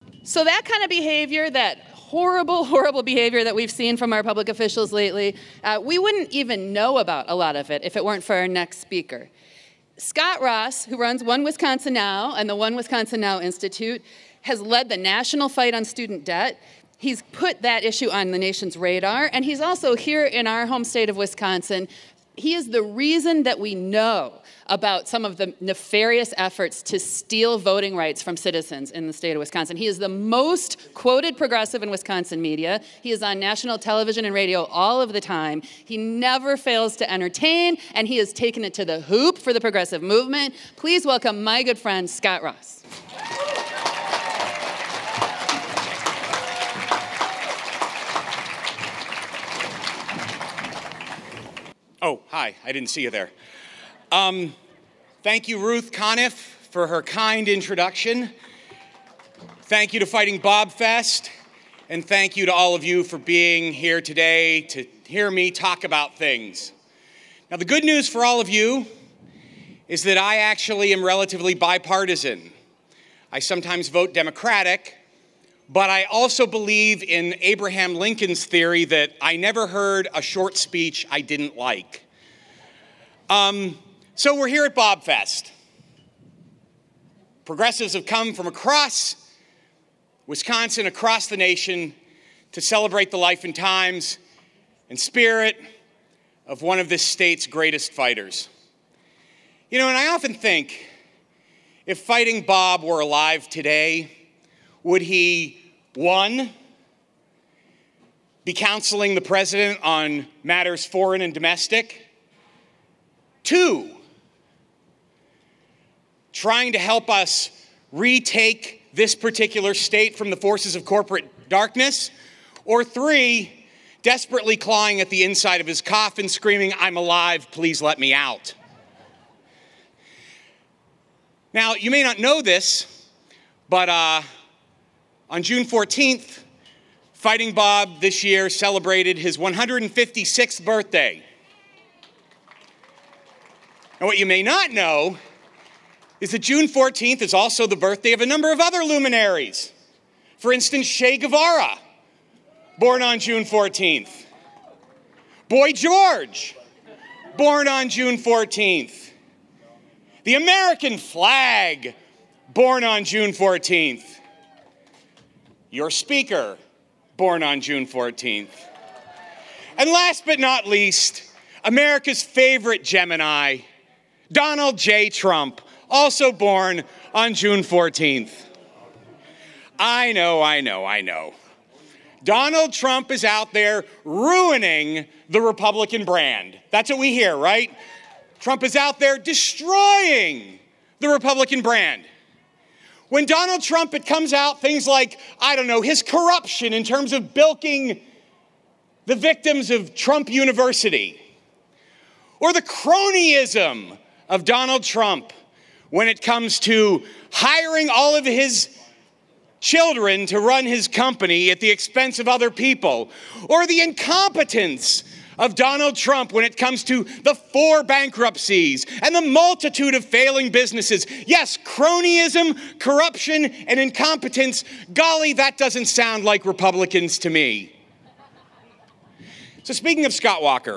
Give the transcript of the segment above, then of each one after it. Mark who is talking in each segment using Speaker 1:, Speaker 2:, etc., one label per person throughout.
Speaker 1: So that kind of behavior, that horrible, horrible behavior that we've seen from our public officials lately, we wouldn't even know about a lot of it if it weren't for our next speaker. Scott Ross, who runs One Wisconsin Now and the One Wisconsin Now Institute, has led the national fight on student debt. He's put that issue on the nation's radar, and he's also here in our home state of Wisconsin. He is the reason that we know about some of the nefarious efforts to steal voting rights from citizens in the state of Wisconsin. He is the most quoted progressive in Wisconsin media. He is on national television and radio all of the time. He never fails to entertain, and he has taken it to the hoop for the progressive movement. Please welcome my good friend, Scott Ross.
Speaker 2: Oh, hi. I didn't see you there. Thank you, Ruth Conniff, for her kind introduction. Thank you to Fighting Bob Fest, and thank you to all of you for being here today to hear me talk about things. Now, the good news for all of you is that I actually am relatively bipartisan. I sometimes vote Democratic, but I also believe in Abraham Lincoln's theory that I never heard a short speech I didn't like. So we're here at Bob Fest. Progressives have come from across Wisconsin, across the nation, to celebrate the life and times and spirit of one of this state's greatest fighters. You know, and I often think, if Fighting Bob were alive today, would he, one, be counseling the president on matters foreign and domestic? Two, trying to help us retake this particular state from the forces of corporate darkness? Or three, desperately clawing at the inside of his coffin, screaming, "I'm alive, please let me out." Now, you may not know this, but on June 14th, Fighting Bob this year celebrated his 156th birthday. And what you may not know is that June 14th is also the birthday of a number of other luminaries. For instance, Che Guevara, born on June 14th. Boy George, born on June 14th. The American flag, born on June 14th. Your speaker, born on June 14th. And last but not least, America's favorite Gemini, Donald J. Trump, also born on June 14th. I know. Donald Trump is out there ruining the Republican brand. That's what we hear, right? Trump is out there destroying the Republican brand. When Donald Trump, it comes out things like, his corruption in terms of bilking the victims of Trump University, or the cronyism of Donald Trump when it comes to hiring all of his children to run his company at the expense of other people, or the incompetence of Donald Trump when it comes to the 4 bankruptcies and the multitude of failing businesses. Yes, cronyism, corruption, and incompetence. Golly, that doesn't sound like Republicans to me. So speaking of Scott Walker,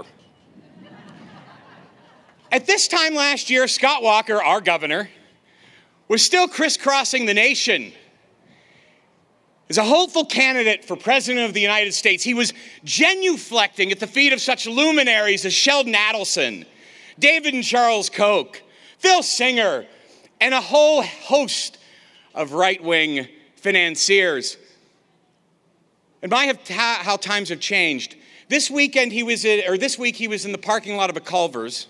Speaker 2: at this time last year, Scott Walker, our governor, was still crisscrossing the nation as a hopeful candidate for President of the United States. He was genuflecting at the feet of such luminaries as Sheldon Adelson, David and Charles Koch, Phil Singer, and a whole host of right-wing financiers. And how times have changed. This week he was in the parking lot of a Culver's,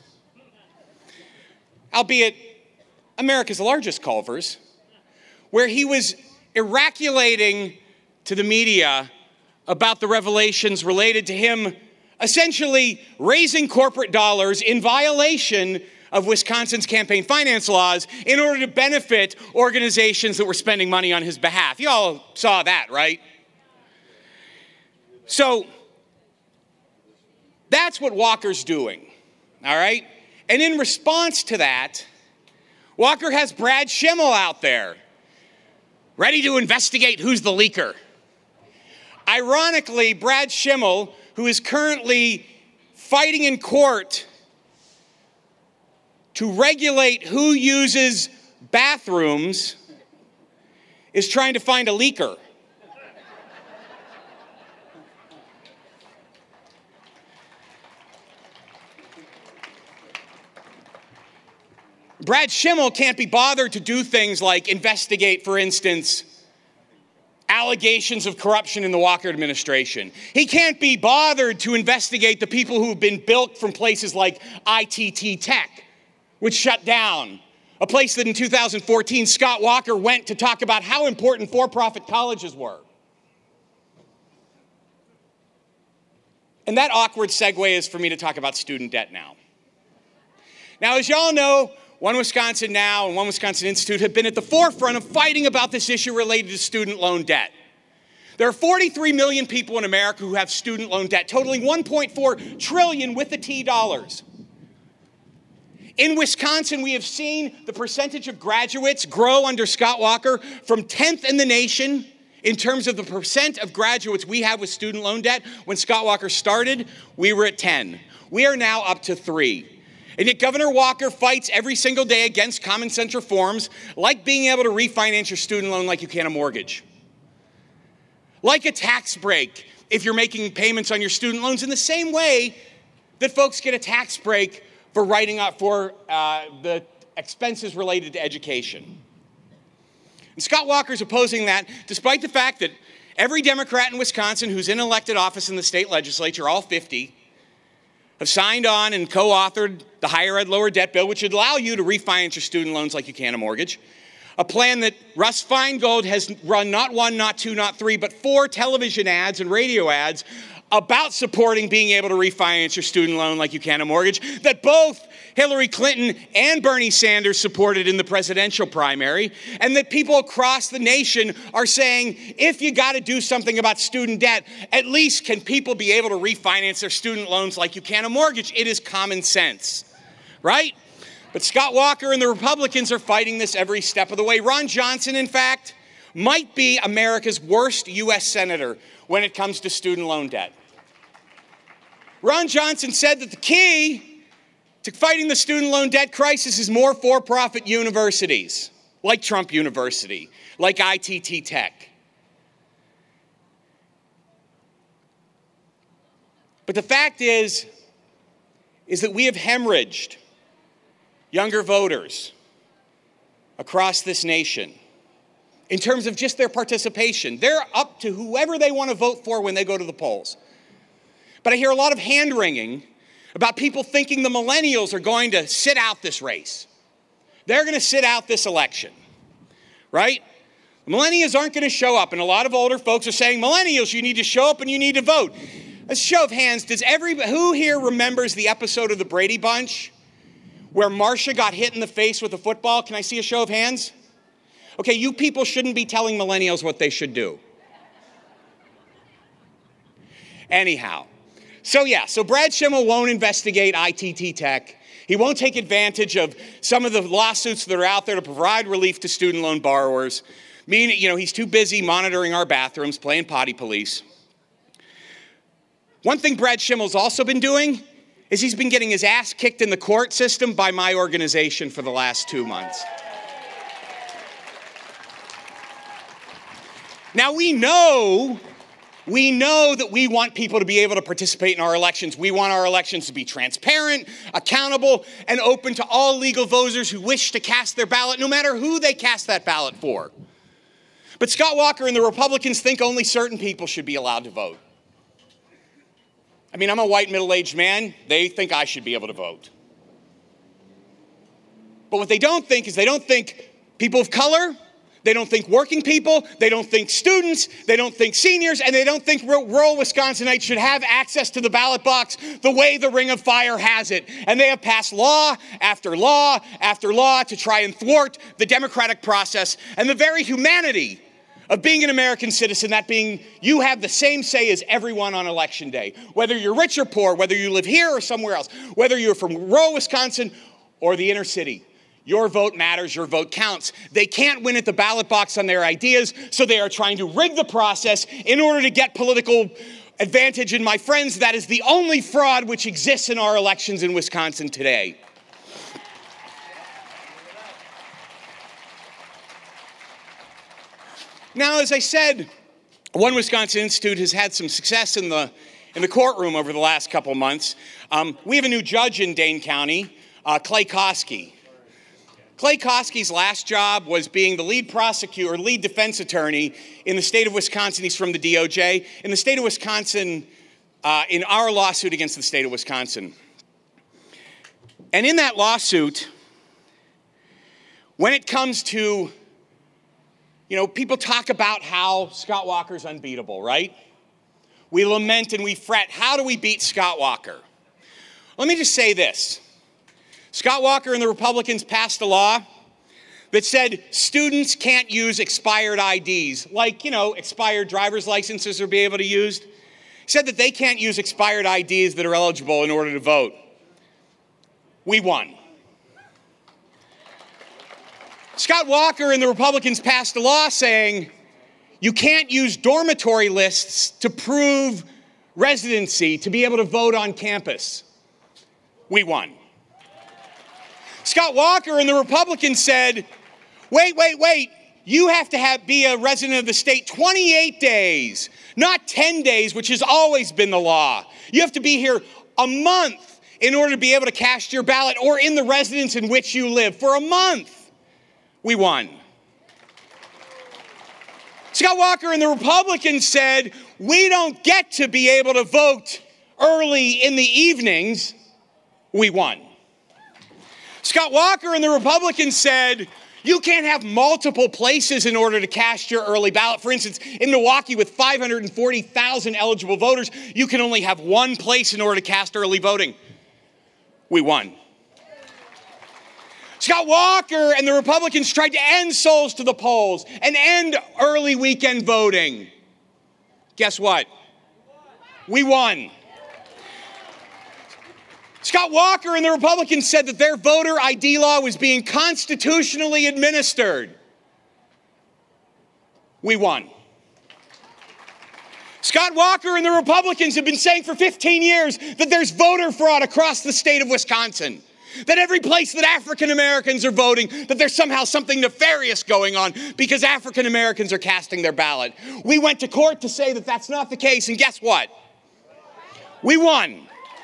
Speaker 2: albeit America's largest Culver's, where he was iraculating to the media about the revelations related to him essentially raising corporate dollars in violation of Wisconsin's campaign finance laws in order to benefit organizations that were spending money on his behalf. You all saw that, right? So that's what Walker's doing, all right? And in response to that, Walker has Brad Schimmel out there ready to investigate who's the leaker. Ironically, Brad Schimmel, who is currently fighting in court to regulate who uses bathrooms, is trying to find a leaker. Brad Schimmel can't be bothered to do things like investigate, for instance, allegations of corruption in the Walker administration. He can't be bothered to investigate the people who have been bilked from places like ITT Tech, which shut down. A place that in 2014, Scott Walker went to talk about how important for-profit colleges were. And that awkward segue is for me to talk about student debt now. Now, as y'all know, One Wisconsin Now and One Wisconsin Institute have been at the forefront of fighting about this issue related to student loan debt. There are 43 million people in America who have student loan debt, totaling $1.4 trillion with the T dollars. In Wisconsin, we have seen the percentage of graduates grow under Scott Walker from 10th in the nation in terms of the percent of graduates we have with student loan debt. When Scott Walker started, we were at 10. We are now up to 3. And yet Governor Walker fights every single day against common sense reforms, like being able to refinance your student loan like you can a mortgage. Like a tax break if you're making payments on your student loans, in the same way that folks get a tax break for writing up for the expenses related to education. And Scott Walker's opposing that, despite the fact that every Democrat in Wisconsin who's in elected office in the state legislature, all 50, have signed on and co-authored the Higher Ed Lower Debt Bill, which would allow you to refinance your student loans like you can a mortgage. A plan that Russ Feingold has run not 1, not 2, not 3, but 4 television ads and radio ads about supporting being able to refinance your student loan like you can a mortgage, that both Hillary Clinton and Bernie Sanders supported in the presidential primary, and that people across the nation are saying, if you got to do something about student debt, at least can people be able to refinance their student loans like you can a mortgage? It is common sense, right? But Scott Walker and the Republicans are fighting this every step of the way. Ron Johnson, in fact, might be America's worst U.S. senator when it comes to student loan debt. Ron Johnson said that the key to fighting the student loan debt crisis is more for-profit universities, like Trump University, like ITT Tech. But the fact is that we have hemorrhaged younger voters across this nation in terms of just their participation. They're up to whoever they want to vote for when they go to the polls. But I hear a lot of hand-wringing about people thinking the millennials are going to sit out this race. They're going to sit out this election, right? The millennials aren't going to show up, and a lot of older folks are saying, millennials, you need to show up and you need to vote. A show of hands, who here remembers the episode of the Brady Bunch where Marcia got hit in the face with a football? Can I see a show of hands? Okay, you people shouldn't be telling millennials what they should do. Anyhow. So Brad Schimmel won't investigate ITT Tech. He won't take advantage of some of the lawsuits that are out there to provide relief to student loan borrowers. He's too busy monitoring our bathrooms, playing potty police. One thing Brad Schimmel's also been doing is he's been getting his ass kicked in the court system by my organization for the last 2 months. Now, we know that we want people to be able to participate in our elections. We want our elections to be transparent, accountable, and open to all legal voters who wish to cast their ballot, no matter who they cast that ballot for. But Scott Walker and the Republicans think only certain people should be allowed to vote. I'm a white middle-aged man. They think I should be able to vote. But what they don't think is they don't think people of color, they don't think working people, they don't think students, they don't think seniors, and they don't think rural Wisconsinites should have access to the ballot box the way the Ring of Fire has it. And they have passed law after law after law to try and thwart the democratic process and the very humanity of being an American citizen, that being you have the same say as everyone on election day. Whether you're rich or poor, whether you live here or somewhere else, whether you're from rural Wisconsin or the inner city, Your vote matters, your vote counts. They can't win at the ballot box on their ideas, so they are trying to rig the process in order to get political advantage. And my friends, that is the only fraud which exists in our elections in Wisconsin today. Now, as I said, One Wisconsin Institute has had some success in the courtroom over the last couple months. We have a new judge in Dane County, Clay Koski. Clay Koski's last job was being the lead prosecutor, or lead defense attorney in the state of Wisconsin. He's from the DOJ. In the state of Wisconsin, in our lawsuit against the state of Wisconsin. And in that lawsuit, when it comes to, people talk about how Scott Walker's unbeatable, right? We lament and we fret. How do we beat Scott Walker? Let me just say this. Scott Walker and the Republicans passed a law that said students can't use expired IDs, like, expired driver's licenses are be able to use. Said that they can't use expired IDs that are eligible in order to vote. We won. Scott Walker and the Republicans passed a law saying you can't use dormitory lists to prove residency to be able to vote on campus. We won. Scott Walker and the Republicans said, wait, you have to be a resident of the state 28 days, not 10 days, which has always been the law. You have to be here a month in order to be able to cast your ballot, or in the residence in which you live for a month. We won. Scott Walker and the Republicans said, we don't get to be able to vote early in the evenings. We won. Scott Walker and the Republicans said, you can't have multiple places in order to cast your early ballot. For instance, in Milwaukee, with 540,000 eligible voters, you can only have one place in order to cast early voting. We won. Scott Walker and the Republicans tried to end souls to the polls and end early weekend voting. Guess what? We won. Scott Walker and the Republicans said that their voter ID law was being constitutionally administered. We won. Scott Walker and the Republicans have been saying for 15 years that there's voter fraud across the state of Wisconsin. That every place that African Americans are voting, that there's somehow something nefarious going on because African Americans are casting their ballot. We went to court to say that that's not the case, and guess what? We won.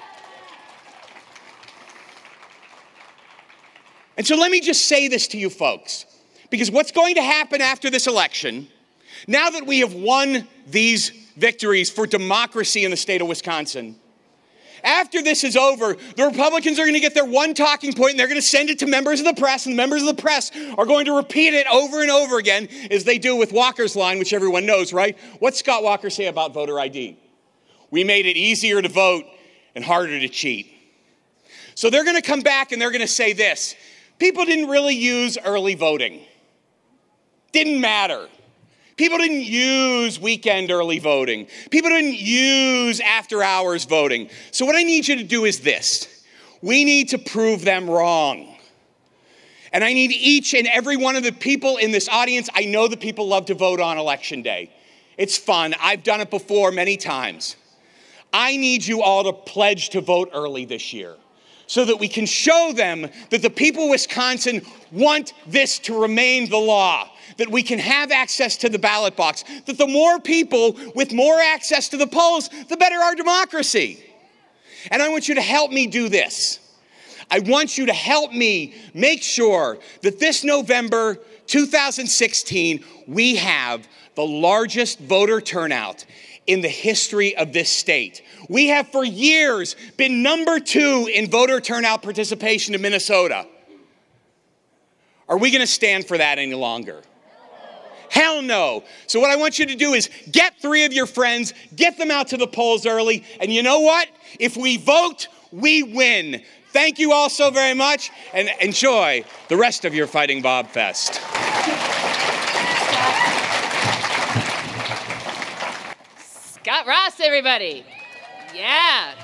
Speaker 2: And so let me just say this to you folks, because what's going to happen after this election, now that we have won these victories for democracy in the state of Wisconsin, after this is over, the Republicans are going to get their one talking point, and they're going to send it to members of the press, and members of the press are going to repeat it over and over again, as they do with Walker's line, which everyone knows, right? What's Scott Walker say about voter ID? We made it easier to vote and harder to cheat. So they're going to come back and they're going to say this. People didn't really use early voting. Didn't matter. People didn't use weekend early voting. People didn't use after hours voting. So what I need you to do is this. We need to prove them wrong. And I need each and every one of the people in this audience. I know that people love to vote on Election Day. It's fun. I've done it before many times. I need you all to pledge to vote early this year, so that we can show them that the people of Wisconsin want this to remain the law, that we can have access to the ballot box, that the more people with more access to the polls, the better our democracy. And I want you to help me do this. I want you to help me make sure that this November 2016, we have the largest voter turnout in the history of this state. We have for years been number 2 in voter turnout participation in Minnesota. Are we going to stand for that any longer? Hell no. So what I want you to do is get 3 of your friends, get them out to the polls early, and you know what? If we vote, we win. Thank you all so very much, and enjoy the rest of your Fighting Bob Fest.
Speaker 1: Scott Ross, everybody. Yeah.